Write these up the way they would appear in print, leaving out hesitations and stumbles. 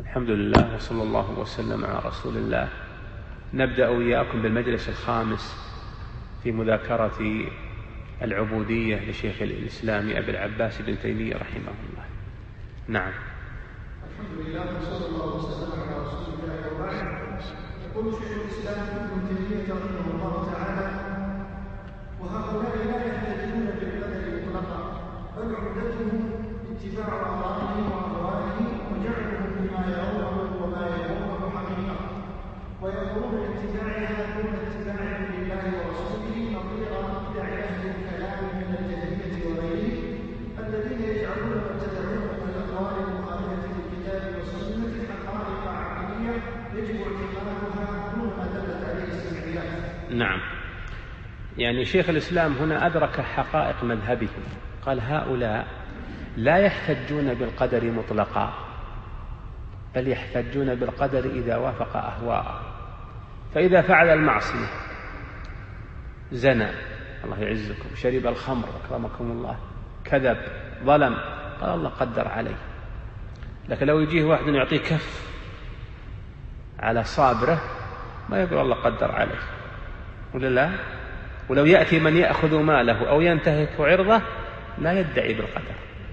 الحمد لله وصلى الله وسلم على رسول الله. نبدأ وإياكم بالمجلس الخامس في مذاكرة العبودية لشيخ الإسلام أبي العباس بن تيمية رحمه الله. نعم. الحمد لله وصلى الله وسلم على رسول الله وبعد. يقول شيخ الإسلام ابن تيمية رحمه الله تعالى: وهؤلاء لا يحتجون بالقدر مطلقا، بل عمدتهم اتباع آرائهم وأهوائهم وجعلهم بما يرونه وما يرونه حقيقة، ويقولون باتباعها دون اتباع لله ورسوله، نظير ابتداع أهل الكلام من الجهمية وغيرهم الذين يجعلون ما تدعون من الأقوال المخالفة للكتاب والسنة حقائق عقلية يجب اعتقادها دون ما دلت عليه السمعيات. نعم، يعني شيخ الإسلام هنا أدرك حقائق مذهبهم. قال: هؤلاء لا يحتجون بالقدر مطلقا، بل يحتجون بالقدر إذا وافق أهواءه. فإذا فعل المعصية، زنى، الله يعزكم، شرب الخمر أكرمكم الله، كذب، ظلم، قال الله قدر عليه. لكن لو يجيه واحد يعطيه كف على صابره ما يقول الله قدر عليه، ولا لا؟ ولو يأتي من يأخذ ماله أو ينتهك عرضه لا يدعي بالقدر.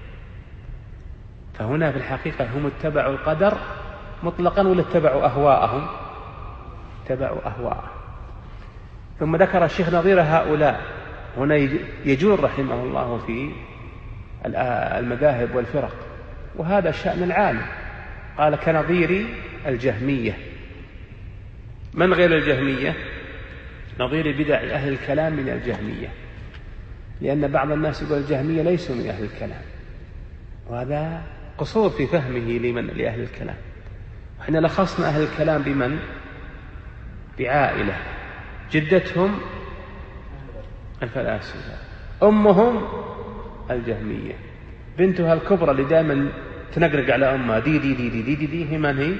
فهنا في الحقيقة هم اتبعوا القدر مطلقا ولا اتبعوا أهواءهم؟ اتبعوا أهواءهم. ثم ذكر الشيخ نظير هؤلاء. هنا يجول رحمه الله في المذاهب والفرق، وهذا شأن العالم. قال: كنظير الجهمية. من غير الجهمية؟ نظير بدع أهل الكلام من الجهمية، لأن بعض الناس يقول الجهمية ليسوا من أهل الكلام، وهذا قصور في فهمه لأهل الكلام. وإحنا لخصنا أهل الكلام بمن؟ بعائلة جدتهم الفلاسفة، أمهم الجهمية، بنتها الكبرى اللي دائما تنقرق على أمها دي دي دي دي دي دي, دي هي من هي؟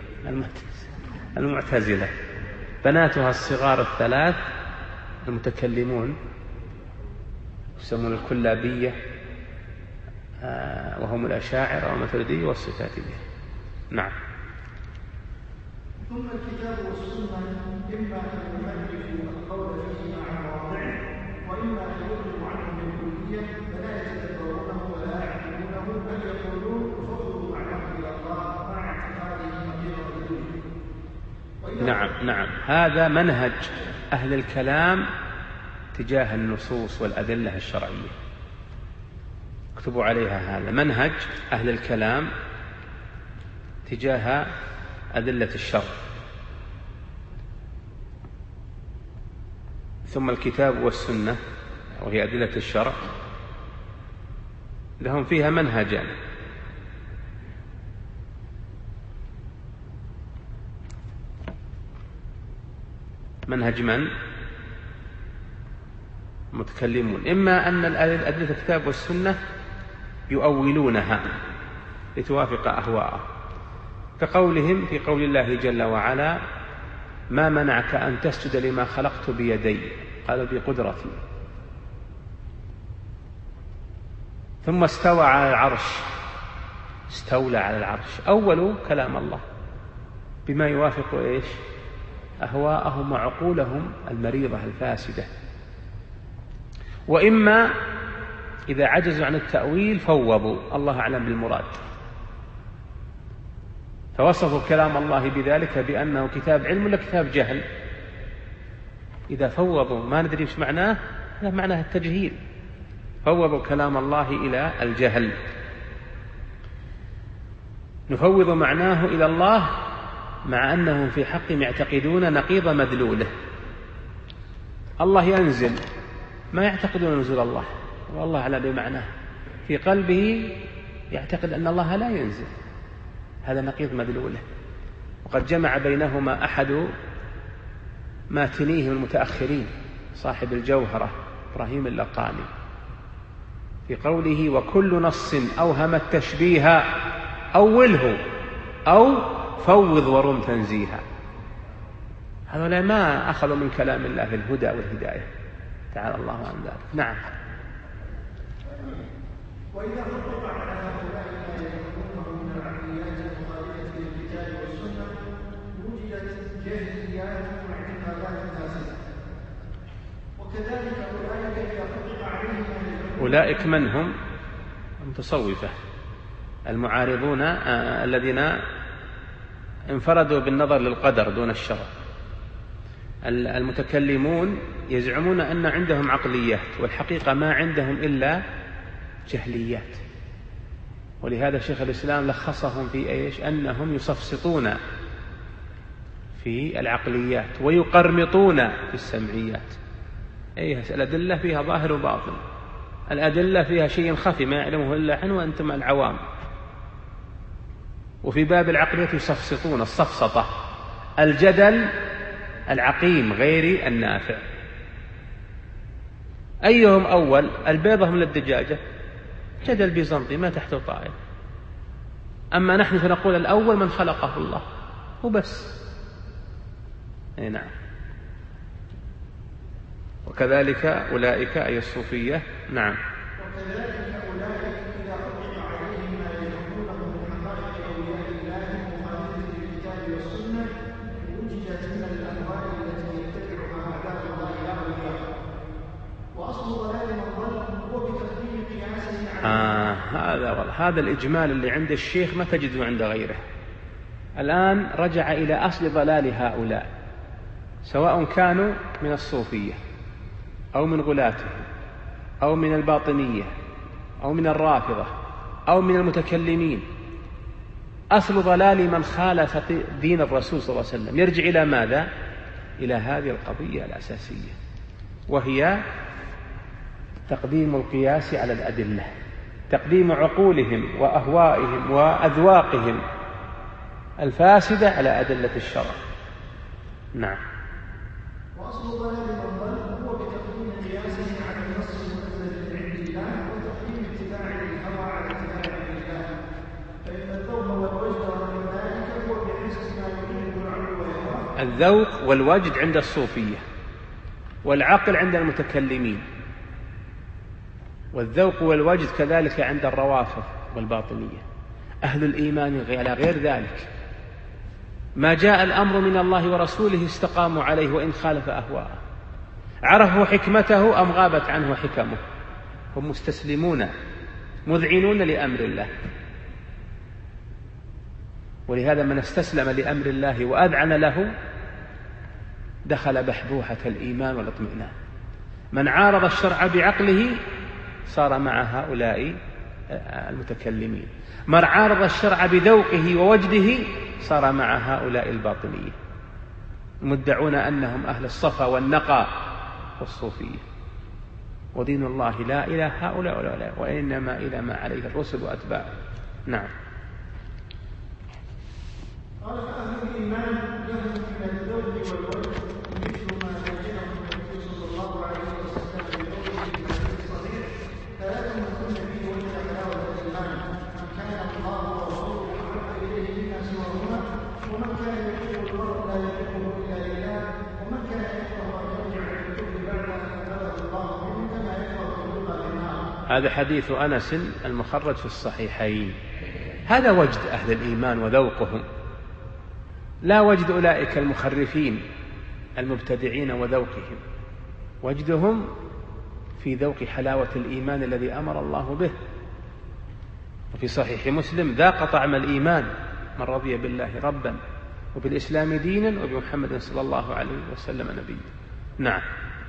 المعتزلة. بناتها الصغار الثلاث المتكلمون يسمون الكلابية، وهم الأشاعرة والماتريدية والصفاتية. نعم. ثم الكتاب والسنة إما أن يحرفوا القول فيه مع مواضعه، وإما أن يخرجوا عنه بالكلية فلا يتدبرونه ولا يعقلونه، بل يقولون فضلوا معناه إلى الله مع اعتقاده نظير الدنيا. نعم، هذا منهج أهل الكلام تجاه النصوص والأدلة الشرعية. اكتبوا عليها هذا منهج أهل الكلام تجاه أدلة الشرع. ثم الكتاب والسنة وهي أدلة الشرع لهم فيها منهجان: منهج من؟ متكلمون. إما أن أدلة الكتاب والسنة يؤولونها لتوافق أهواءه، كقولهم في قول الله جل وعلا: ما منعك أن تسجد لما خلقت بيدي؟ قال: بقدرتي. ثم استوى على العرش، استولى على العرش، أولوا كلام الله بما يوافق إيش؟ أهواءهم وعقولهم المريضة الفاسدة. وإما إذا عجزوا عن التأويل فوضوا، الله أعلم بالمراد، فوصفوا كلام الله بذلك بأنه كتاب علم ولا كتاب جهل. إذا فوضوا ما ندري ايش معناه، هذا معناه التجهيل، فوضوا كلام الله إلى الجهل. نفوض معناه إلى الله مع أنهم في حقهم يعتقدون نقيض مدلوله. الله ينزل، ما يعتقدون نزول الله، والله أعلم بمعناه، في قلبه يعتقد أن الله لا ينزل، هذا نقيض مدلوله. وقد جمع بينهما أحد ماتنيه المتأخرين صاحب الجوهرة إبراهيم اللقاني في قوله: وكل نص أوهم التشبيه أوله أو فوض ورم تنزيها. هذولا ما أخذوا من كلام الله الهدى والهداية، تعالى الله عن ذلك. نعم. وإذا خطب على هؤلاء ما يكونون من العقليات المخالفة جاهليات واعتقادات فاسدة. وكذلك أولئك إذا طبق عليهم أولئك من هم؟ المتصوفة المعارضون الذين انفردوا بالنظر للقدر دون الشرع. المتكلمون يزعمون أن عندهم عقليات، والحقيقة ما عندهم إلا جهليات. ولهذا شيخ الإسلام لخصهم في إيش؟ أنهم يسفسطون في العقليات ويقرمطون في السمعيات. الأدلة فيها ظاهر وباطن، الأدلة فيها شيء خفي ما يعلمه إلا نحن وأنتم العوام. وفي باب العقلية يسفسطون السفسطة، الجدل العقيم غير النافع. أيهم أول؟ البيضة من الدجاجة، جدل بيزنطي ما تحته طائل. أما نحن فنقول الأول من خلقه الله وبس. نعم. وكذلك أولئك أي الصوفية. نعم. وكذلك أولئك إذا طبق عليهم ما يفهمونه من حقائق أولياء الله مخالفة للكتاب والسنة وجدت من الأهواء التي يتبعها أعداء الله أولياءه. وأصل ضلال من ضل هو بتقديم قياسه على هذا الإجمال اللي عند الشيخ ما تجده عند غيره. الآن رجع إلى أصل ضلال هؤلاء، سواء كانوا من الصوفية أو من غلاتهم أو من الباطنية أو من الرافضة أو من المتكلمين. أصل ضلال من خالف دين الرسول صلى الله عليه وسلم يرجع إلى ماذا؟ إلى هذه القضية الأساسية، وهي تقديم القياس على الأدلة، تقديم عقولهم وأهوائهم وأذواقهم الفاسدة على أدلة الشرع. نعم. وأصل ضلال من ضل هو بتقديم قياسه على النص المنزل من عند الله وتقديم اتباع الهوى على اتباع الله. فإن الذوق والوجد ومن ذلك هو بحسب ما يريد العقل ويهواه. الذوق والوجد عند الصوفية، والعقل عند المتكلمين، والذوق والوجد كذلك عند الروافض والباطنية. أهل الإيمان على غير ذلك، ما جاء الأمر من الله ورسوله استقاموا عليه وإن خالف أهواءه، عرفوا حكمته أم غابت عنه حكمه، هم مستسلمون مذعنون لأمر الله. ولهذا من استسلم لأمر الله وأذعن له دخل بحبوحة الإيمان والاطمئنان. من عارض الشرع بعقله صار مع هؤلاء المتكلمين، من عارض الشرع بذوقه ووجده صار مع هؤلاء الباطنية مدعون أنهم أهل الصفا والنقاء والصوفية. ودين الله لا إلى هؤلاء ولا هؤلاء، وإنما إلى ما عليه الرسل وأتباعه. نعم. قال فأهل الإيمان لهم من الذوق والوجد مثل ما جاءه النبي صلى الله عليه وسلم بقوله في الحديث الصحيح: ثلاث من كن فيه وجد حلاوة الإيمان، من كان الله ورسوله أحب إليه مما سواهما، ومن كان يحب المرء لا يحبه إلا لله، ومن كان يكره أن يرجع للكفر بعد أن أنقذه الله منه كما يكره أن يلقى في النار. هذا حديث أنس المخرج في الصحيحين. هذا وجد أهل الإيمان وذوقهم، لا وجد أولئك المخرفين المبتدعين وذوقهم. وجدهم في ذوق حلاوة الإيمان الذي أمر الله به. وفي صحيح مسلم: ذاق طعم الإيمان من رضي بالله ربا وبالإسلام دينا وبمحمد صلى الله عليه وسلم نبيا. نعم.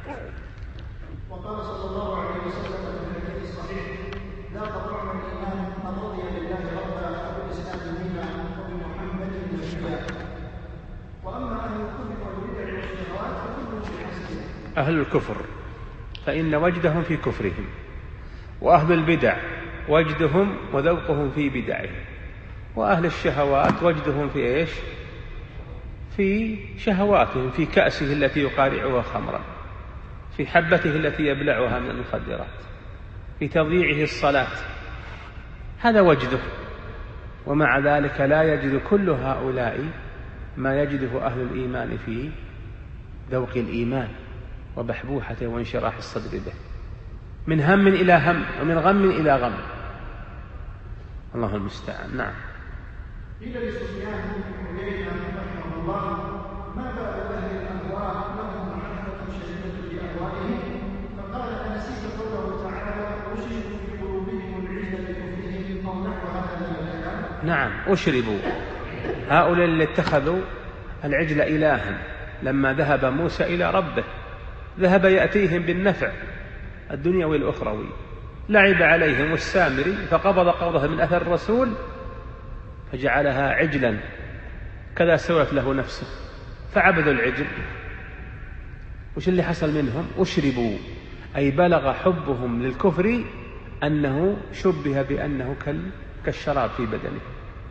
وقال صلى الله عليه وسلم في الحديث الصحيح: ذاق طعم الإيمان من رضي بالله ربا وبالإسلام دينا وبمحمد نبيا. وأما أهل الكفر والبدع والشهوات فكلهم بحسبه. أهل الكفر فإن وجدهم في كفرهم، وأهل البدع وجدهم وذوقهم في بدعهم، وأهل الشهوات وجدهم في إيش؟ في شهواتهم، في كأسه التي يقارعها خمرا، في حبته التي يبلعها من المخدرات، في تضييعه الصلاة. هذا وجده. ومع ذلك لا يجد كل هؤلاء ما يجده أهل الإيمان في ذوق الإيمان وبحبوحته وانشراح الصدر به، من هم إلى هم ومن غم إلى غم. الله المستعان. نعم. قيل لسفيان بن عيينة رحمه الله: فما بال أهل الأهواء لهم محبة شديدة بأهوائهم. فقال أنسيت قوله تعالى أشربوا في قلوبهم العجل بكفرهم أو نحو هذا من الكلام؟ نعم، أشربوا. هؤلاء اللي اتخذوا العجل إلها لما ذهب موسى إلى ربه، ذهب يأتيهم بالنفع الدنيوي والأخروي، لعب عليهم السامري فقبض قبضة من أثر الرسول فجعلها عجلا، كذا سوت له نفسه فعبدوا العجل. وش اللي حصل منهم؟ أشربوا، أي بلغ حبهم للكفر أنه شبه بأنه كالشراب في بدنه.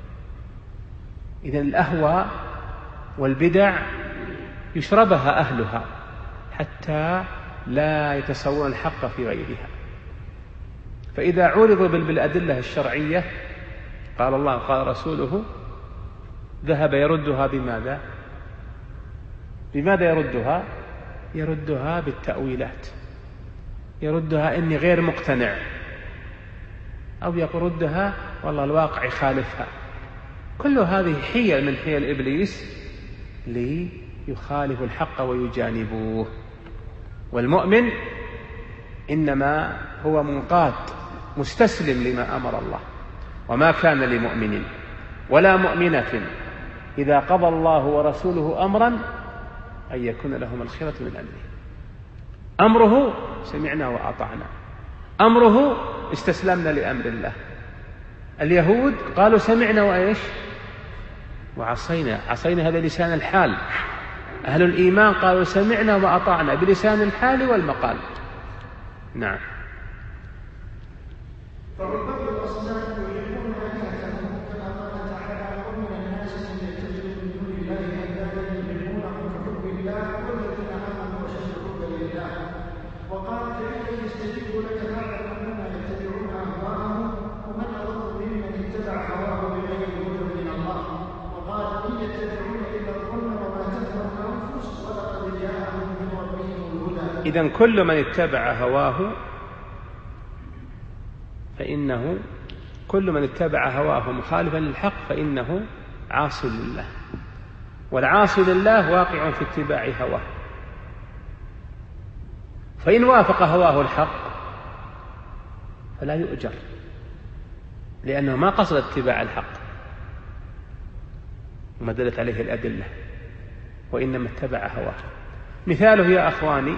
إذن الأهواء والبدع يشربها أهلها حتى لا يتصورون الحق في غيرها. فإذا عرضوا بالأدلة الشرعية قال الله قال رسوله ذهب يردها بماذا؟ بماذا يردها؟ يردها بالتأويلات، يردها إني غير مقتنع، أو يردها والله الواقع يخالفها. كل هذه حيل من حيل إبليس ليخالف الحق ويجانبوه. والمؤمن إنما هو منقاد مستسلم لما أمر الله، وما كان لمؤمن ولا مؤمنة إذا قضى الله ورسوله أمرا أن يكون لهم الخيرة من أمره. أمره سمعنا وأطعنا، أمره استسلمنا لأمر الله. اليهود قالوا سمعنا وإيش وعصينا، عصينا هذا لسان الحال. أهل الإيمان قالوا سمعنا وأطعنا بلسان الحال والمقال. نعم. فعباد الأصنام يحبون آلهتهم كما قال تعالى ومن الناس من يتخذ من دون الله أندادا يحبونهم كحب الله والذين آمنوا أشد حبا لله. وقال كيف يستجيب لك هذا أننا يتبعون أهواءهم ومن أضل ممن اتبع هواه بغير هدى من الله. وقال إن يتبعون إلا الظن وما تهوى الأنفس ولقد جاءهم من ربهم الهدى. إذن كل من اتبع هواه فإنه كل من اتبع هواه مخالفا للحق فإنه عاص لله، والعاصي لله واقع في اتباع هواه. فإن وافق هواه الحق فلا يؤجر، لأنه ما قصد اتباع الحق وما دلت عليه الأدلة، وإنما اتبع هواه. مثاله يا أخواني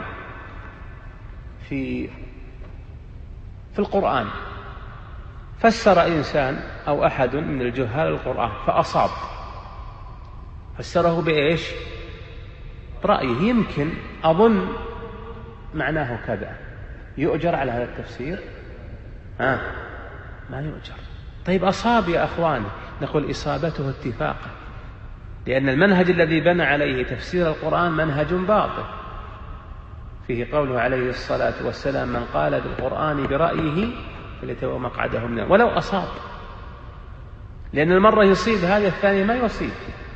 في القرآن، فسر إنسان أو أحد من الجهال القرآن فأصاب، فسره بإيش؟ برأيه، يمكن أظن معناه كذا، يؤجر على هذا التفسير؟ ما يؤجر. طيب أصاب يا أخواني، نقول إصابته اتفاقا، لأن المنهج الذي بنى عليه تفسير القرآن منهج باطل. فيه قوله عليه الصلاة والسلام من قال بالقرآن برأيه فليتبوأ مقعده من النار، ولو أصاب، لأن المرة يصيب هذا الثاني ما يصيب.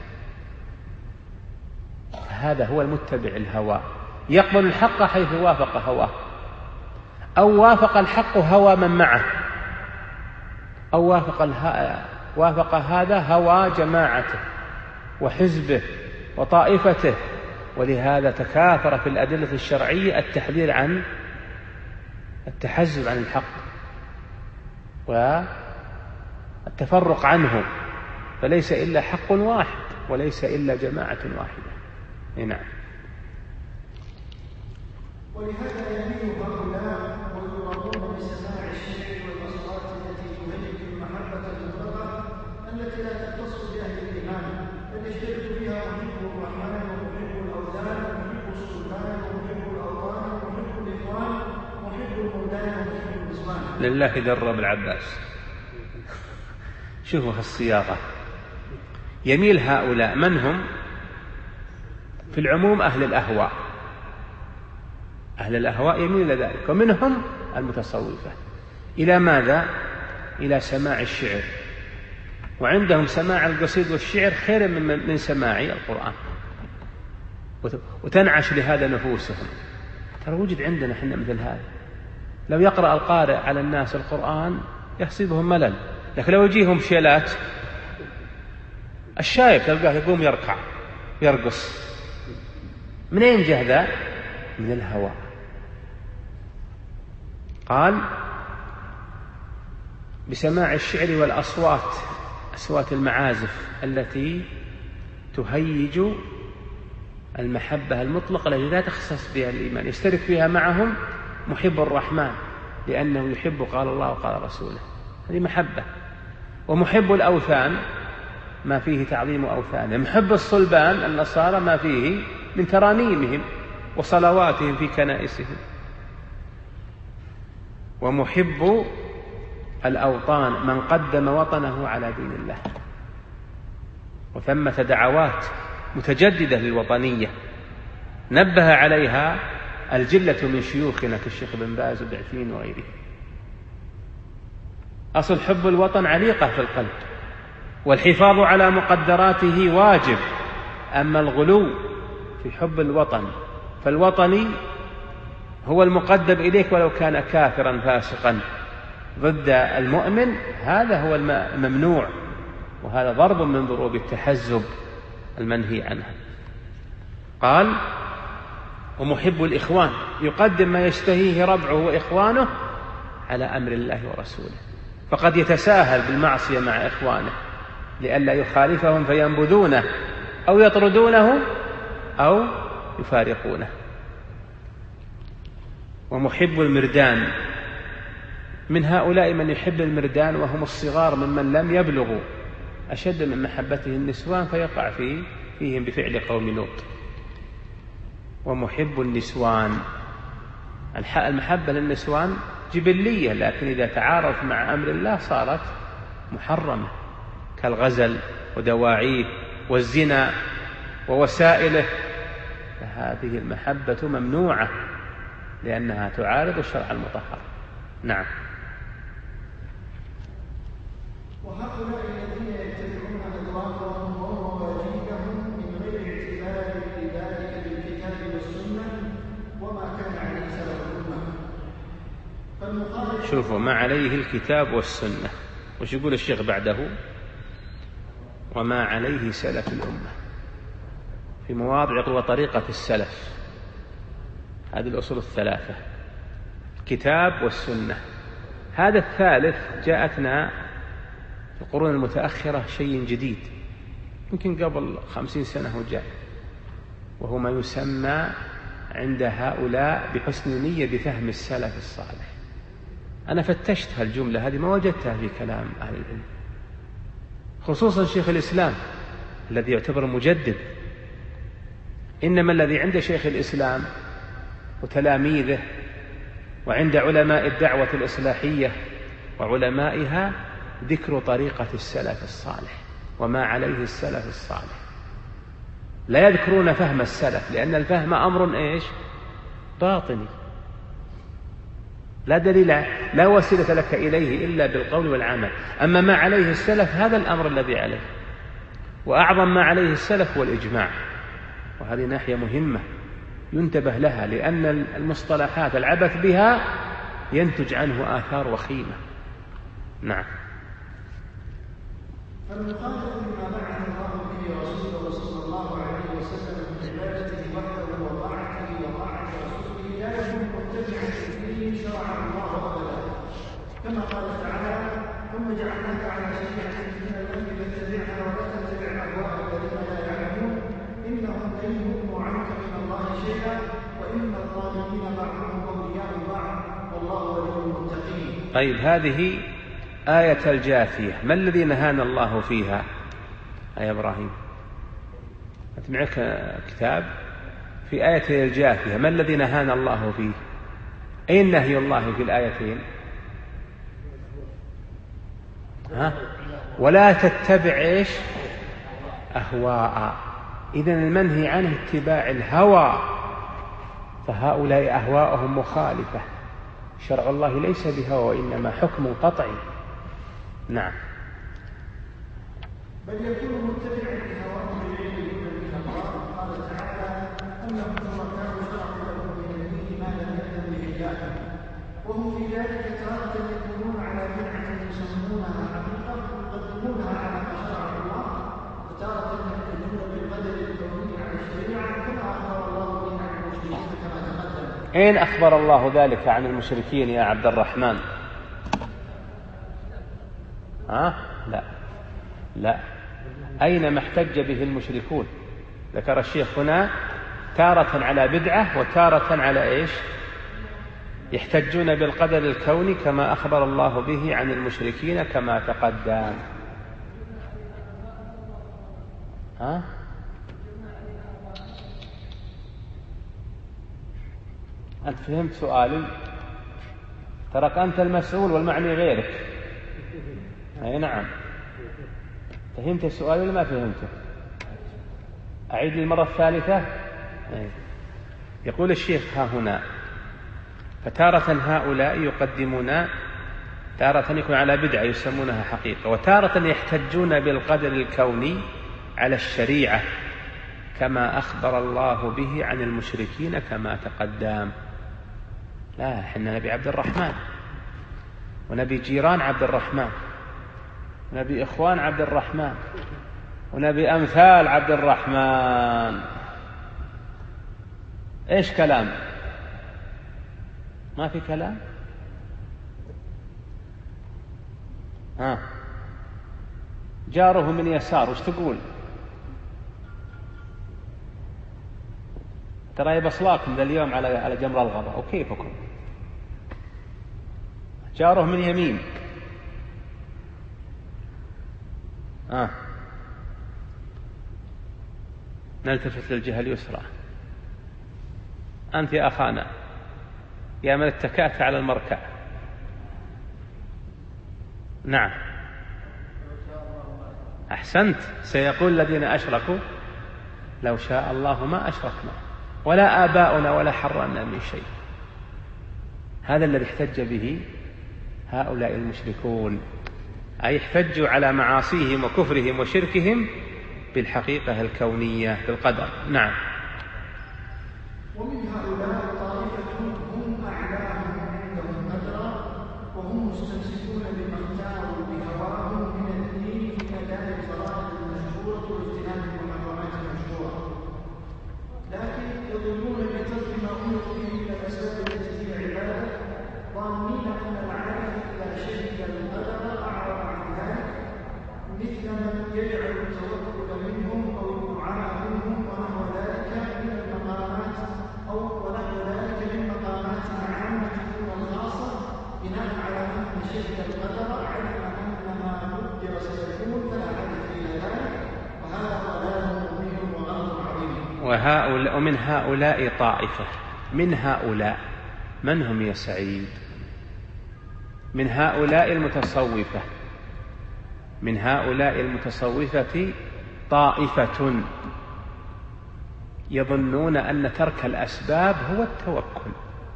هذا هو المتبع الهوى، يقبل الحق حيث وافق هواه، أو وافق الحق هوى من معه، أو وافق هذا هوى جماعته وحزبه وطائفته. ولهذا تكاثر في الأدلة الشرعية التحذير عن التحزب عن الحق والتفرق عنه، فليس إلا حق واحد وليس إلا جماعة واحدة. نعم. ولهذا يميل هؤلاء ويرغبون بسماع الشعر والأصوات التي تهيج المحبة المطلقة التي لا تختص بأهل الإيمان، بل يشترك بها محب الرحمن ومحب الأوثان ومحب السلطان ومحب الأوطان ومحب الإخوان ومحب المولان ومحب النسوان. لله در بالعباس. شوفوا الصياغة، يميل هؤلاء من هم؟ في العموم أهل الأهواء، أهل الأهواء يميل إلى ذلك، ومنهم المتصوفة. إلى ماذا؟ إلى سماع الشعر، وعندهم سماع القصيد والشعر خير من سماع القرآن، وتنعش لهذا نفوسهم. ترى وجد عندنا حنا مثل هذا، لو يقرأ القارئ على الناس القرآن يحسبهم ملل، لكن لو يجيهم شيلات الشايب تلقاه يقوم يركع يرقص من أين جاء ذا؟ من الهوى. قال بسماع الشعر والأصوات، أصوات المعازف التي تهيج المحبة المطلقة التي لا تخصص بها الإيمان، يشترك فيها معهم محب الرحمن لأنه يحب قال الله وقال رسوله، هذه محبة. ومحب الأوثان ما فيه تعظيم أوثانهم، محب الصلبان النصارى ما فيه من ترانيمهم وصلواتهم في كنائسهم. ومحب الأوطان من قدم وطنه على دين الله. وثمة دعوات متجددة للوطنية نبه عليها الجلة من شيوخنا كالشيخ بن باز وبعثيمين وغيره. أصل حب الوطن عليقة في القلب، والحفاظ على مقدراته واجب. أما الغلو في حب الوطن فالوطني هو المقدم إليك ولو كان كافرا فاسقا ضد المؤمن، هذا هو الممنوع، وهذا ضرب من ضروب التحزب المنهي عنها. قال ومحب الإخوان يقدم ما يشتهيه ربعه وإخوانه على أمر الله ورسوله، فقد يتساهل بالمعصية مع إخوانه لئلا يخالفهم فينبذونه أو يطردونه أو يفارقونه. ومحب المردان من هؤلاء من يحب المردان وهم الصغار ممن لم يبلغوا أشد من محبته النسوان فيقع فيهم بفعل قوم لوط. ومحب النسوان المحبة للنسوان جبلية، لكن إذا تعارض مع أمر الله صارت محرمة كالغزل ودواعيه والزنا ووسائله، فهذه المحبة ممنوعة لأنها تعارض الشرع المطهر. نعم. وهؤلاء الذين يتبعون أدراكهم ومواجيدهم من غير اعتبار لذلك بالكتاب والسنة وما كان عليه سلف الأمة. شوفوا ما عليه الكتاب والسنة، وش يقول الشيخ بعده؟ وما عليه سلف الأمة. في مواضع يقول وطريقة السلف، هذه الأصول الثلاثة، الكتاب والسنة. هذا الثالث جاءتنا في القرون المتأخرة شيء جديد، يمكن قبل 50 سنة وجاء، وهو ما يسمى عند هؤلاء بحسن نية بفهم السلف الصالح. أنا فتشت هالجملة هذه ما وجدتها في كلام أهل العلم، خصوصا شيخ الإسلام الذي يعتبر مجدد. إنما الذي عند شيخ الإسلام وتلاميذه وعند علماء الدعوة الإصلاحية وعلمائها ذكر طريقة السلف الصالح وما عليه السلف الصالح. لا يذكرون فهم السلف، لأن الفهم أمر إيش؟ باطني، لا دليل، لا وسيلة لك إليه إلا بالقول والعمل. أما ما عليه السلف هذا الأمر الذي عليه، وأعظم ما عليه السلف هو الإجماع، وهذه ناحية مهمة ينتبه لها، لأن المصطلحات العبث بها ينتج عنه آثار وخيمة. نعم. فالمخالف بما بعث الله به رسوله صلى الله عليه وسلم من عبادته وحده وطاعته وطاعة رسوله لا يكون متبعا لدين شرع الله أبدا، كما قال تعالى ثم جعلناك على شريعة من الأمر فاتبعها ولا تتبع أهواء الذين لا يعلمون إنهم لن يغنوا عنك من الله شيئا وإن الظالمين بعضهم أولياء بعض والله ولي المتقين. طيب هذه آية الجاثية، ما الذي نهانا الله فيها يا إبراهيم؟ أنت معك كتاب في آية الجاثية، ما الذي نهانا الله فيه؟ أين نهي الله في الآيتين؟ ولا تتبع إيش؟ أهواء. إذن المنهي عنه اتباع الهوى، فهؤلاء أهواءهم مخالفة، شرع الله ليس بهوى وإنما حكم قطعي. نعم. بل يكون متبعا لهواهم بالعلم من الله. قال تعالى انهم شركاء شرعوا لهم من الدين ما لم يأذن به الله، وهم في ذلك تارة يكونون على بدعة يسمونها حقيقة يقدمونها على ما شرع الله، وتارة يحتجون بالقدر الكوني على الشريعة كما أخبر الله أين أخبر الله ذلك عن المشركين يا عبد الرحمن؟ لا أينما احتج به المشركون. ذكر الشيخ هنا تارة على بدعة وتارة على إيش؟ يحتجون بالقدر الكوني كما أخبر الله به عن المشركين كما تقدم. أنت فهمت سؤالي؟ ترك أنت المسؤول والمعني غيرك. أي نعم. فهمت السؤال ولا ما فهمته؟ أعيد للمرة الثالثة. يقول الشيخ ها هنا فتارة هؤلاء يقدمون، تارة يكون على بدعة يسمونها حقيقة، وتارة يحتجون بالقدر الكوني على الشريعة كما أخبر الله به عن المشركين كما تقدم. لا، إحنا نبي عبد الرحمن، ونبي جيران عبد الرحمن، ونبي إخوان عبد الرحمن، ونبي أمثال عبد الرحمن. إيش كلام؟ ما في كلام؟ جاره من يسار وش تقول؟ ترى يبصلاكم ذا اليوم على جمر الغضب. وكيفكم؟ جاره من يمين. نلتفت للجهة اليسرى. أنت يا أخانا يا من اتكأت على المركع. نعم أحسنت. سيقول الذين أشركوا لو شاء الله ما أشركنا ولا آباؤنا ولا حرمنا من شيء. هذا الذي احتج به هؤلاء المشركون، أي احتجوا على معاصيهم وكفرهم وشركهم بالحقيقة الكونية بالقدر. نعم. ومن هؤلاء طائفة هم أعلاهم عندهم قدرا وهم مستمسكون بما اختاروا بهواهم من الدين في أداء الفرائض المشهورة واجتناب المحرمات المشهورة، لكن يضلون بترك ما أمروا به من الأسباب التي هي العبادة، ظانين أن العالم إذا شهد القدر أعرض عن ذلك، مثل من يجعل التوكل منهم أو الدعاء منهم ونحو ذلك من المقامات العامة والخاصة، بناء على أن شهد القدر علم أن ما قدر سيكون فلا حدث إلى ذلك، وهذا ضلال مبين وغلط عظيم. ومن هؤلاء طائفة، من هؤلاء من هم يا سعيد؟ من هؤلاء المتصوفة، من هؤلاء المتصوفة طائفة يظنون أن ترك الأسباب هو التوكل،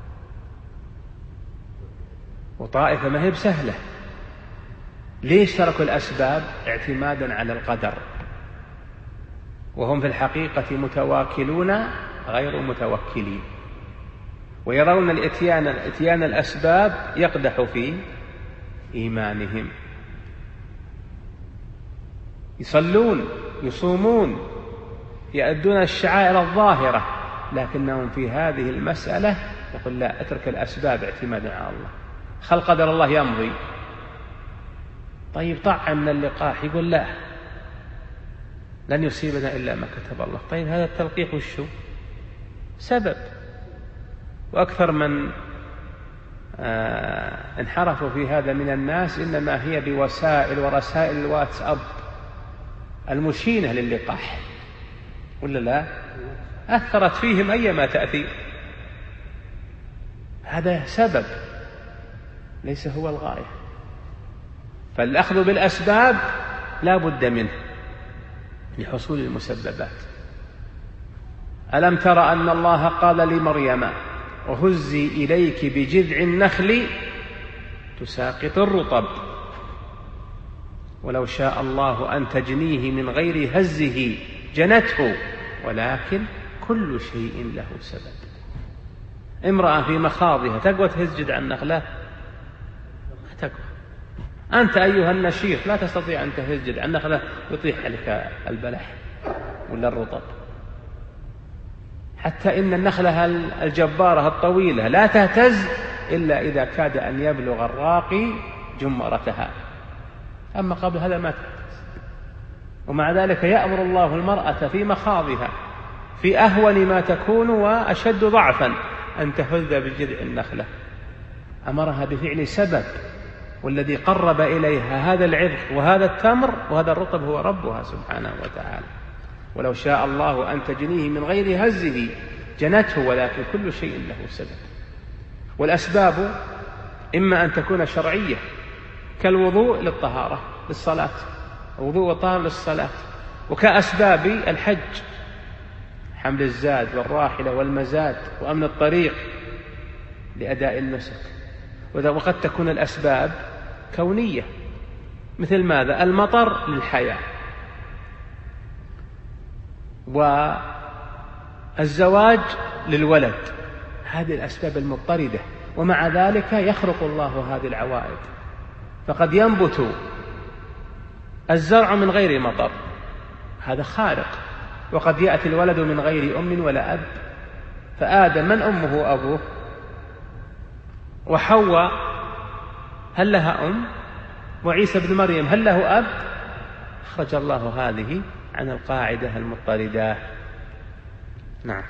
وطائفة ما هي بسهلة. ليش تركوا الأسباب؟ اعتمادا على القدر، وهم في الحقيقة متواكلون غير متوكلين، ويرون الاتيان الأسباب يقدح في إيمانهم. يصلون يصومون يؤدون الشعائر الظاهرة، لكنهم في هذه المسألة يقول لا، اترك الأسباب اعتمادا على الله، خل قدر الله يمضي. طيب طعم من اللقاح، يقول لا، لن يصيبنا إلا ما كتب الله. طيب هذا التلقيح وشو؟ سبب. وأكثر من انحرفوا في هذا من الناس إنما هي بوسائل ورسائل الواتساب المشينة للقاح، ولا لا؟ أثرت فيهم أيما تأثير. هذا سبب ليس هو الغاية. فالأخذ بالأسباب لا بد منه لحصول المسببات. ألم تر أن الله قال لمريم وهزي إليك بجذع النخل تساقط الرطب ولو شاء الله أن تجنيه من غير هزه جنته ولكن كل شيء له سبب. امرأة في مخاضها تقوى تهز جذع النخلة؟ ما تقوى. أنت أيها النشيط لا تستطيع أن تهز جذع النخلة يطيح عليك البلح ولا الرطب. حتى إن النخلة الجبارة الطويلة لا تهتز إلا إذا كاد أن يبلغ الراقي جمرتها، أما قبل هذا ما تهتز. ومع ذلك يأمر الله المرأة في مخاضها في أهون ما تكون وأشد ضعفا أن تهز بجذع النخلة، أمرها بفعل سبب، والذي قرب إليها هذا العذق وهذا التمر وهذا الرطب هو ربها سبحانه وتعالى. ولو شاء الله أن تجنيه من غير هزه جنته، ولكن كل شيء له سبب. والأسباب إما أن تكون شرعية كالوضوء للطهارة للصلاة، الوضوء والطهارة للصلاة، وكأسباب الحج حمل الزاد والراحلة والمزاد وأمن الطريق لأداء النسك. وقد تكون الأسباب كونية مثل ماذا؟ المطر للحياة، والزواج للولد، هذه الأسباب المضطردة. ومع ذلك يخلق الله هذه العوائد، فقد ينبت الزرع من غير مطر، هذا خارق، وقد يأتي الولد من غير أم ولا أب. فآدم من أمه أبوه؟ وحواء هل لها أم؟ وعيسى بن مريم هل له أب؟ أخرج الله هذه عن القاعدة المضطردة. نعم.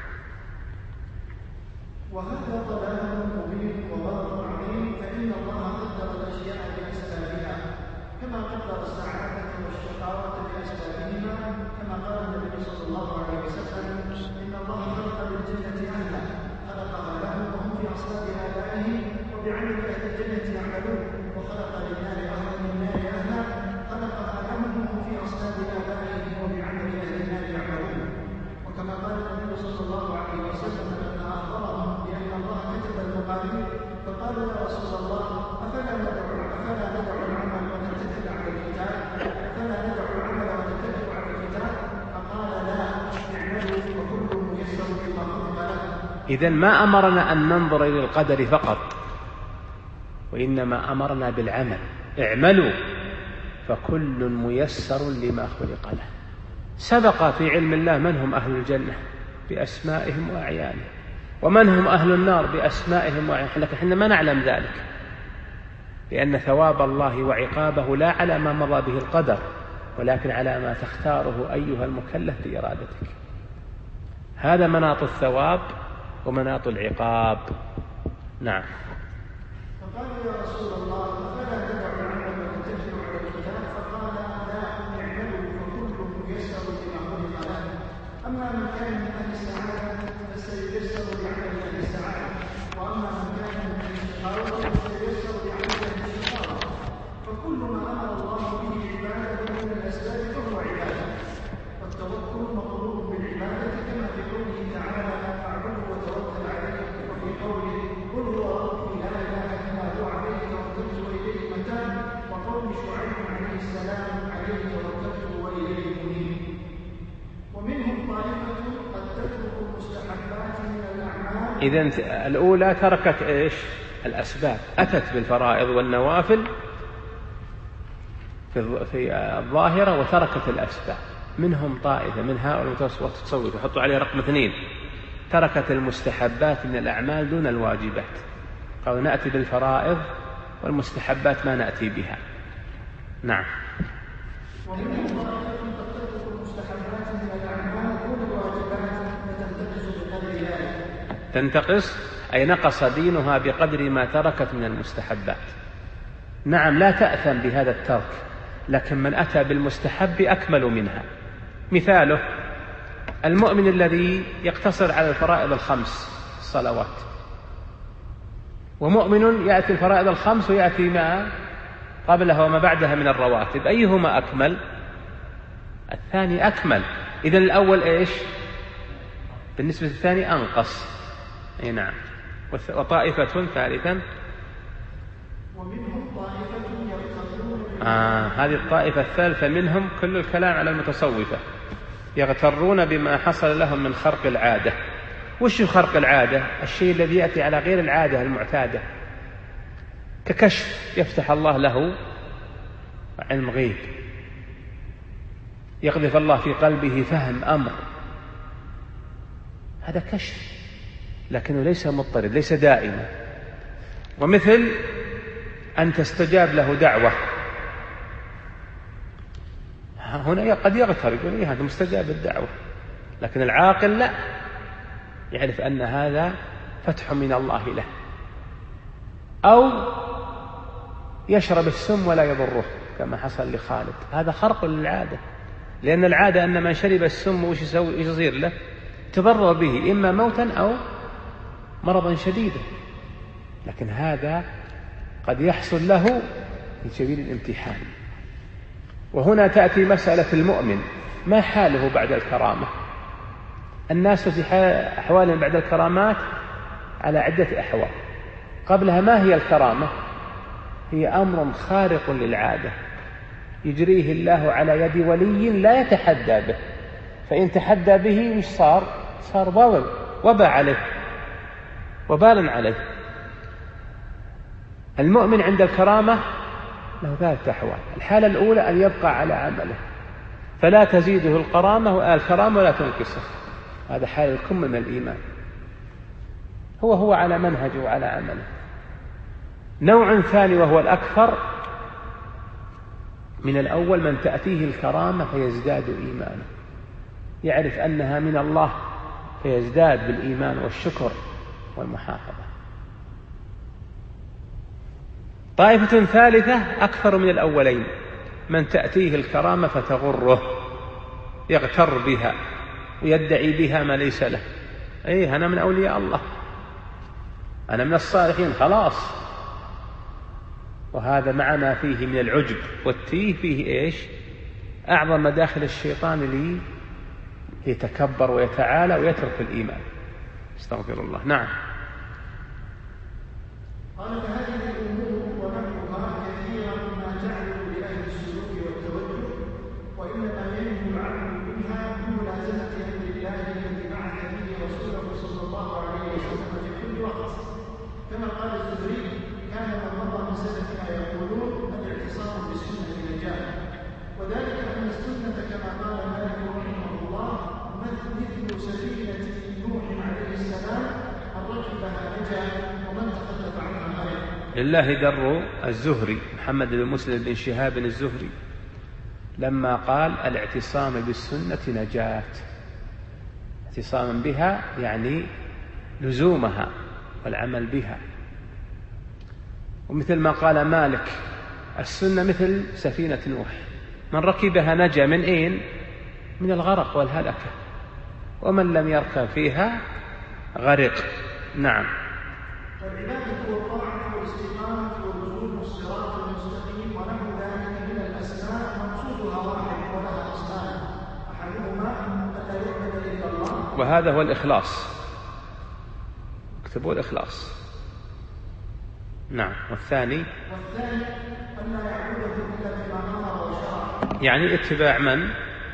وهذا ضلال مبين وضرر عظيم، فإن الله قدر الأشياء بأسبابها كما قدر السعادة والشقاوة بأسبابهما، كما قال النبي صلى الله عليه وسلم: إن الله خلق للجنة أهلا، خلقها لهم وهم في أصلاب آبائهم وبعمل أهل الجنة يعملون، وخلق للنار أهلا خلقها لهم وهم في أصلاب آبائهم وبعمل أهل النار يعملون. وكما قال النبي صلى الله عليه وسلم لما أخبرهم بأن الله كتب المقادير فقالوا: يا رسول الله، أفلا ندعو العمل ونتكل على الكتاب؟ فقال: لا، اعملوا وكل ميسر لما خلق له. إذن ما أمرنا أن ننظر إلى القدر فقط، وإنما أمرنا بالعمل. اعملوا فكل ميسر لما خلق له. سبق في علم الله من هم أهل الجنة بأسمائهم وأعيانهم، ومن هم أهل النار بأسمائهم وأعيانهم، لكن احنا ما نعلم ذلك، لأن ثواب الله وعقابه لا على ما مضى به القدر، ولكن على ما تختاره أيها المكلف بإرادتك. هذا مناط الثواب ومناط العقاب. نعم. فقال: يا رسول الله، أفلا ندع العمل ونتكل على الكتاب؟ فقال: لا، اعملوا فكل ميسر لما خلق له. أما من كان من أهل السعادة فسييسر لعمل أهل السعادة، وأما من كان من أهل الشقاوة فسييسر لعمل أهل الشقاوة. فكل ما أمر الله به عبادة من الأسباب فهو عبادة، والتوكل مطلوب بالعبادة، كما في قوله تعالى: فاعبده وتوكل عليه، وفي قوله: قل هو ربي لا إله إلا هو عليه توكلت وإليه متاب، وقول شعيب عليه السلام: عليه توكلت وإليه أنيب. ومنهم طائفة قد تترك المستحبات من الأعمال. إذن الأولى تركت إيش؟ الأسباب، أتت بالفرائض والنوافل في الظاهرة وتركت الأسباب. منهم طائفة من هؤلاء المتصوفة يحطوا عليه رقم 2، تركت المستحبات من الأعمال دون الواجبات، قالوا نأتي بالفرائض والمستحبات ما نأتي بها. نعم. ومنهم طائفة قد تترك المستحبات من الأعمال دون الواجبات فتنتقص بقدر ذلك. تنتقص أي نقص دينها بقدر ما تركت من المستحبات. نعم، لا تأثم بهذا الترك، لكن من أتى بالمستحب أكمل منها. مثاله المؤمن الذي يقتصر على الفرائض الخمس الصلوات، ومؤمن يأتي الفرائض الخمس ويأتي ما قبلها وما بعدها من الرواتب، أيهما أكمل؟ الثاني أكمل. إذن الأول إيش؟ بالنسبة للثاني أنقص. أي نعم. وطائفة ثالثا ومنهم طائفة يغترون هذه الطائفة الثالثة منهم كل الكلام على المتصوفة، يغترون بما حصل لهم من خرق العادة. وش خرق العادة؟ الشيء الذي يأتي على غير العادة المعتادة، ككشف يفتح الله له علم غيب، يقذف الله في قلبه فهم أمر، هذا كشف، لكنه ليس مضطرد، ليس دائما. ومثل أن تستجاب له دعوة، هنا قد يغترب يقول هذا مستجاب الدعوة، لكن العاقل لا، يعرف أن هذا فتح من الله له. أو يشرب السم ولا يضره كما حصل لخالد، هذا خرق للعادة، لأن العادة أن من شرب السم وش يصير له؟ تضرر به إما موتا أو مرضا شديدا، لكن هذا قد يحصل له في سبيل الامتحان. وهنا تأتي مسألة المؤمن، ما حاله بعد الكرامة؟ الناس في أحوالهم بعد الكرامات على عدة أحوال. قبلها ما هي الكرامة؟ هي أمر خارق للعادة يجريه الله على يد ولي لا يتحدى به، فإن تحدى به مش صار وباء عليه، وبالا عليه. المؤمن عند الكرامة له 3 أحوال. الحالة الأولى أن يبقى على عمله فلا تزيده الكرامة ولا تنقصه، هذا حال الكمل من الإيمان، هو على منهجه وعلى عمله. نوع ثاني وهو الأكثر من الأول، من تأتيه الكرامة فيزداد إيمانه، يعرف أنها من الله فيزداد بالإيمان والشكر والمحافظة. طائفة ثالثة أكثر من الأولين، من تأتيه الكرامة فتغره، يغتر بها ويدعي بها ما ليس له، أنا من أولياء الله، أنا من الصالحين خلاص. وهذا مع ما فيه من العجب والتيه فيه أعظم مداخل الشيطان اللي يتكبر ويتعالى ويترك الإيمان. استغفر الله. نعم. قال فهذه الأمور ونحوها كثيرا ما تعلم لأهل السلوك والتوجه، وإنما ينهى العبد منها بملازمة أمر الله الذي بعث به رسوله صلى الله عليه وسلم في كل وقت، كما قال الزهري: كان من مضى من سلفنا يقولون الاعتصام بالسنة نجاة، وذلك أن السنة كما قال مالك رحمه الله مثل سفينة نوح عليه السلام، من ركبها نجا ومن تخلف عنها غير. لله در الزهري محمد بن مسلم بن شهاب الزهري لما قال الاعتصام بالسنة نجاة، اعتصاما بها يعني لزومها والعمل بها. ومثل ما قال مالك السنة مثل سفينة نوح، من ركبها نجا من أين؟ من الغرق والهلكة، ومن لم يركب فيها غرق. نعم. والعبادة والطاعة والاستقامة واللزوم والصراط المستقيم ونحو ذلك من الأسماء مقصودها واحد ولها أصلان، أحدهما أن لا يعبد إلا الله، وهذا هو الإخلاص، اكتبوا الإخلاص. نعم. والثاني أن لا يعبده إلا بما أمر وشرع، يعني اتباع من؟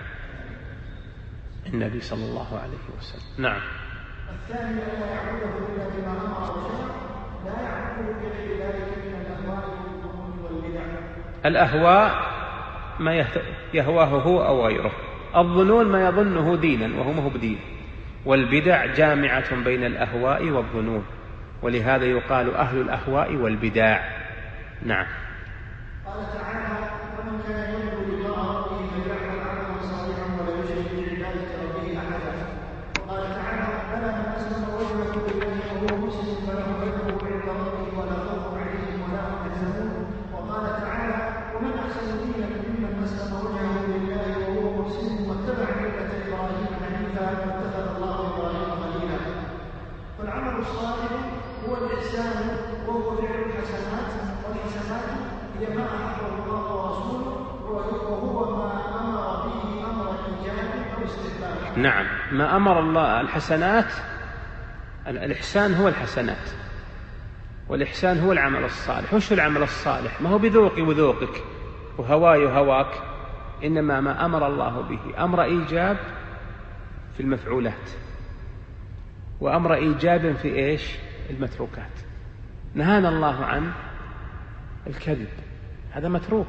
النبي صلى الله عليه وسلم. نعم. الثاني أن لا يعبده إلا بما أمر وشرع، لا يعبده بغير ذلك من الأهواء والبدع. الأهواء ما يهواه هو أو غيره، الظنون ما يظنه دينا وهو مهو بدين، والبدع جامعة بين الأهواء والظنون، ولهذا يقال أهل الأهواء والبداع. نعم. قال تعالى: ومن كان يؤمن بالله ربه فليعمل عملا صالحا ولا يشرك بعبادة ربه أحدا. وقال تعالى: بلى من أسلم وجهه لله وهو مسلم فله أجره عند ربه ولا خوف عليهم ولا هم يحزنون. وقال تعالى: ومن أحسن دينا ممن أسلم وجهه لله وهو مسلم واتبع ملة إبراهيم حنيفا واتخذ الله إبراهيم خليلا. فالعمل الصالح هو الإحسان، وهو فعل الحسنات، والحسنات هي ما أحبه الله ورسوله، وهو ما أمر به أمر إيجاب أو استحباب. نعم. ما أمر الله الحسنات، الإحسان هو الحسنات، والإحسان هو العمل الصالح. وش العمل الصالح؟ ما هو بذوقي وذوقك وهواي وهواك، إنما ما أمر الله به أمر إيجاب في المفعولات، وأمر إيجاب في المتروكات. نهانا الله عن الكذب، هذا متروك،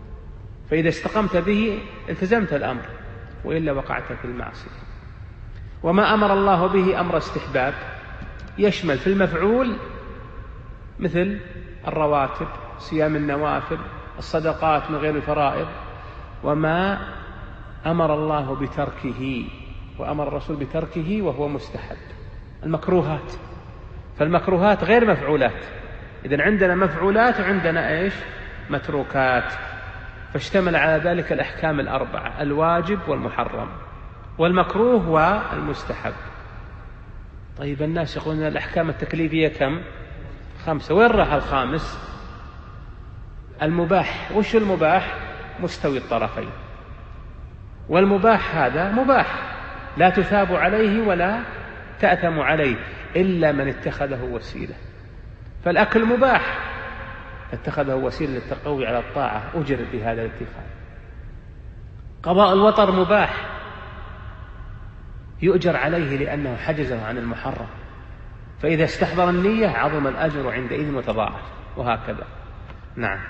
فإذا استقمت به التزمت الأمر، وإلا وقعت في المعصية. وما أمر الله به أمر استحباب يشمل في المفعول مثل الرواتب، صيام النوافل، الصدقات من غير الفرائض، وما أمر الله بتركه وأمر الرسول بتركه وهو مستحب، المكروهات. فالمكروهات غير مفعولات، إذن عندنا مفعولات وعندنا متروكات، فاشتمل على ذلك الأحكام الأربعة: الواجب والمحرم والمكروه والمستحب. طيب الناس يقولون الأحكام التكليفية كم؟ 5. وين راح الخامس؟ المباح. وش المباح؟ مستوي الطرفين، والمباح هذا مباح لا تثاب عليه ولا تأثم عليه إلا من اتخذه وسيلة. فالأكل مباح، اتخذه وسيلة للتقوي على الطاعة، أجر بهذا الاتخاذ. قضاء الوطر مباح، يؤجر عليه لأنه حجزه عن المحرم، فإذا استحضر النية عظم الأجر عندئذ وتضاعف، وهكذا. نعم.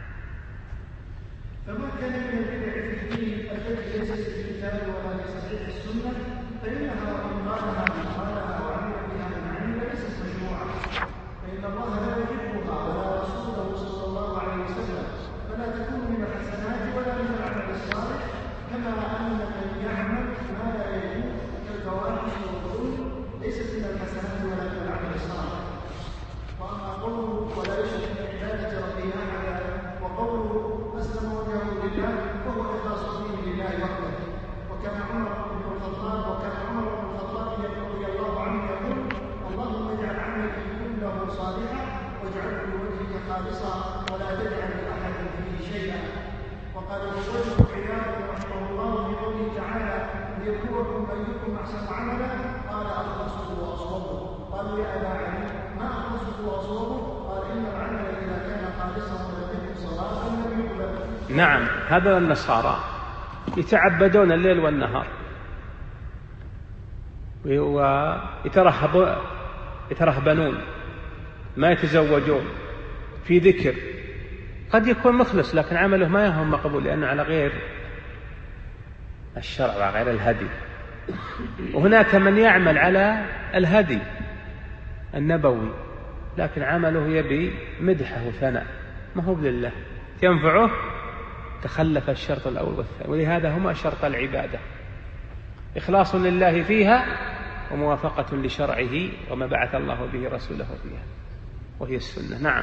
فما كان من البدع في الدين التي ليست في الكتاب ولا في صحيح السنة فإنها وإن قالها وعمل بها من عمل ليست مشروعة، فإن الله لا يحبها ولا رسوله صلى الله عليه وسلم، فلا تكون من الحسنات ولا من العمل الصالح، كما أن من يعمل ما لا يجوز كالفواحش والظلم ليست من الحسنات ولا من العمل الصالح. وأما قوله ولا يشرك بعبادة ربه أحدا، وقوله أسلم وجهه لله وهو إخلاص الدين لله وحده. وكان عمر بن الخطاب رضي الله عنه يقول: اللهم اجعل عملي كله صالحا واجعله لوجهك خالصا ولا تجعل لأحد فيه شيئا. وقال الشيخ عياض رحمه الله في قوله تعالى: ليبلوكم أيكم أحسن عملا، قال أخلصه وأصوبه. قالوا يا أبا علي ما أخلصه وأصوبه؟ قال إن العمل إذا كان خالصا ولم يكن صلاة لم يقبل. نعم، هذا النصارى يتعبدون الليل والنهار ويترهبنون، ما يتزوجون، في ذكر، قد يكون مخلص لكن عمله ما يهم مقبول لأنه على غير الشرع وغير الهدي. وهناك من يعمل على الهدي النبوي لكن عمله يبي مدحه وثناء، ما هو لله، ينفعه، تخلف الشرط الأول والثاني. ولهذا هما شرط العبادة: إخلاص لله فيها وموافقة لشرعه وما بعث الله به رسوله فيها، وهي السنة. نعم.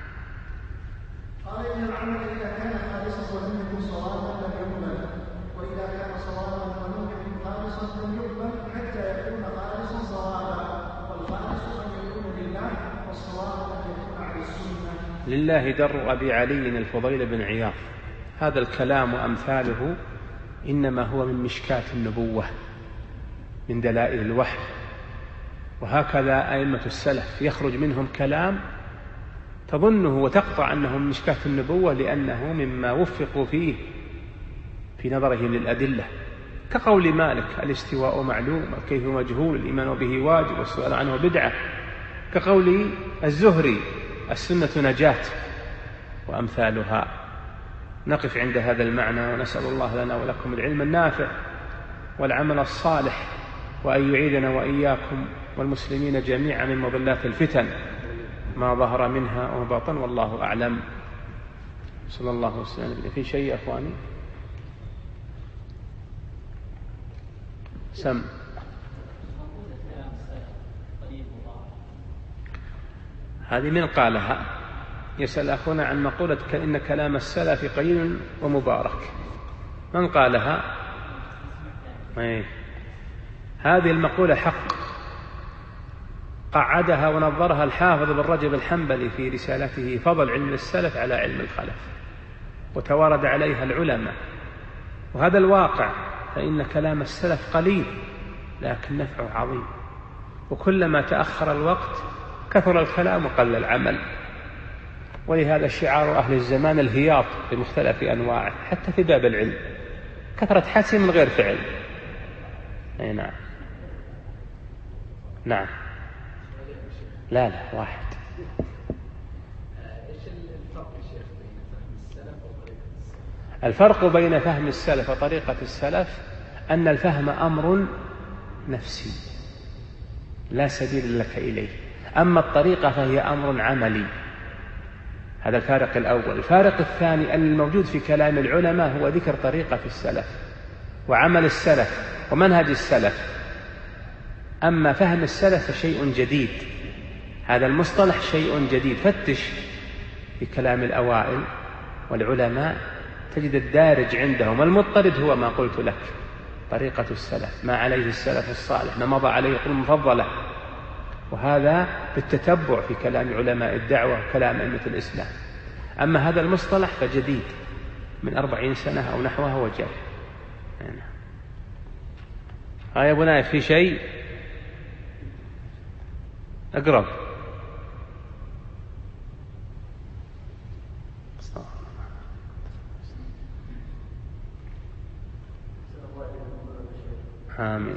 قال إن العمل إذا كان خالصا ولم يكن صوابا لم يقبل، وإذا كان صوابا ولم يكن خالصا لم يقبل حتى يكون خالصا صوابا، والخالص أن يكون لله والصواب أن يكون على السنة. لله در أبي علي الفضيل بن عياض. هذا الكلام وأمثاله إنما هو من مشكاة النبوة، من دلائل الوحي. وهكذا أئمة السلف يخرج منهم كلام تظنه وتقطع أنه من مشكاة النبوة لأنه مما وفقوا فيه في نظرهم للأدلة، كقول مالك: الاستواء معلوم والكيف مجهول، الإيمان به واجب والسؤال عنه بدعة، كقول الزهري: السنة نجاة، وأمثالها. نقف عند هذا المعنى، ونسأل الله لنا ولكم العلم النافع والعمل الصالح، وأن يعيدنا وإياكم والمسلمين جميعا من مضلات الفتن ما ظهر منها وما بطن، والله أعلم. صلى الله وسلم. في شيء يا أخواني؟ سم. هذه من قالها؟ يسأل أخونا عن مقولة إن كلام السلف قيل ومبارك، من قالها؟ هذه المقولة حق، قعدها ونظرها الحافظ بن رجب الحنبلي في رسالته فضل علم السلف على علم الخلف، وتوارد عليها العلماء، وهذا الواقع، فإن كلام السلف قليل لكن نفعه عظيم، وكلما تأخر الوقت كثر الكلام وقل العمل. ولهذا شعار أهل الزمان الهياط بمختلف أنواعه حتى في باب العلم، كثرة حديث من غير فعل. أي نعم. نعم. لا واحد. الفرق بين فهم السلف وطريقة السلف أن الفهم أمر نفسي لا سبيل لك إليه. أما الطريقة فهي أمر عملي. هذا الفارق الأول. الفارق الثاني أن الموجود في كلام العلماء هو ذكر طريقة في السلف وعمل السلف ومنهج السلف. أما فهم السلف فشيء جديد، هذا المصطلح شيء جديد. فتش في كلام الأوائل والعلماء تجد الدارج عندهم المضطرد هو ما قلت لك، طريقة السلف، ما عليه السلف الصالح، ما مضى عليه القرون المفضلة. وهذا بالتتبع في كلام علماء الدعوة وكلام أئمة الإسلام. أما هذا المصطلح فجديد من 40 سنة أو نحوها وجاء. يا أبو نايف في شيء أقرب. آمين.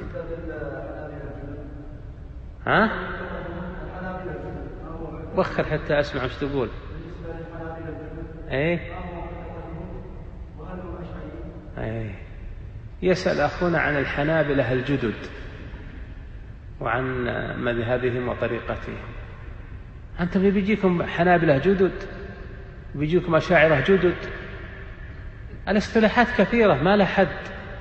ها؟ وخر حتى أسمع وش تقول. إيه؟ إيه. يسأل أخونا عن الحنابلة الجدد وعن مذهبهم وطريقتهم. أنتم بيجيكم حنابلة جدد وبيجيكم أشاعرة جدد. الاصطلاحات كثيرة ما لها حد،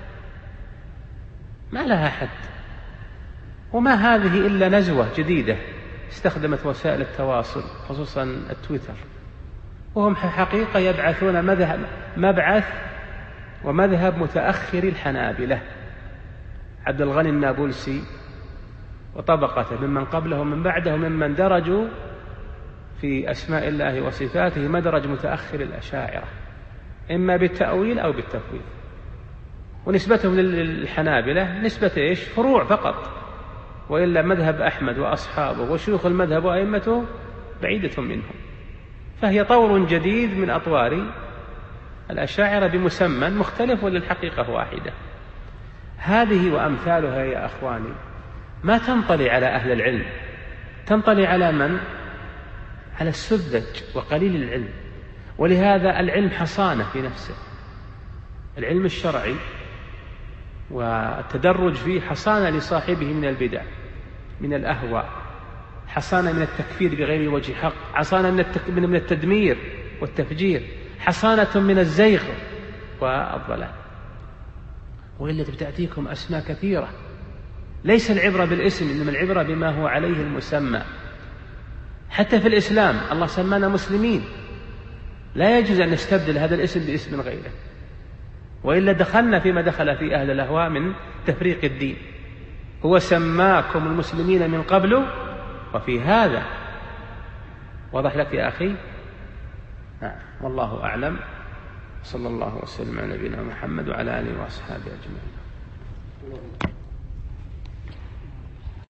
ما لها حد. وما هذه إلا نزوة جديدة استخدمت وسائل التواصل خصوصا التويتر، وهم حقيقة يبعثون مبعث ومذهب متأخر الحنابلة. عبد الغني النابلسي وطبقته ممن قبله ومن بعده ممن درجوا في أسماء الله وصفاته مدرج متأخر الأشاعرة، إما بالتأويل أو بالتفويض. ونسبتهم للحنابلة نسبة إيش؟ فروع فقط، وإلا مذهب أحمد وأصحابه وشيوخ المذهب وأئمته بعيدة منهم. فهي طور جديد من أطوار الأشاعرة بمسمى مختلف وللحقيقة واحدة. هذه وأمثالها يا أخواني ما تنطلي على أهل العلم، تنطلي على من؟ على السذج وقليل العلم. ولهذا العلم حصانة في نفسه، العلم الشرعي والتدرج فيه حصانة لصاحبه من البدع، من الأهواء، حصانة من التكفير بغير وجه حق، حصانة من التدمير والتفجير، حصانة من الزيغ والضلال. وإلا تأتيكم أسماء كثيرة. ليس العبرة بالاسم، إنما العبرة بما هو عليه المسمى. حتى في الإسلام الله سمانا مسلمين، لا يجوز أن نستبدل هذا الاسم باسم غيره، وإلا دخلنا فيما دخل في أهل الأهواء من تفريق الدين. هو سماكم المسلمين من قبل وفي هذا. واضح لك يا أخي؟ والله أعلم. صلى الله وسلم على نبينا محمد وعلى آله وأصحابه أجمعين.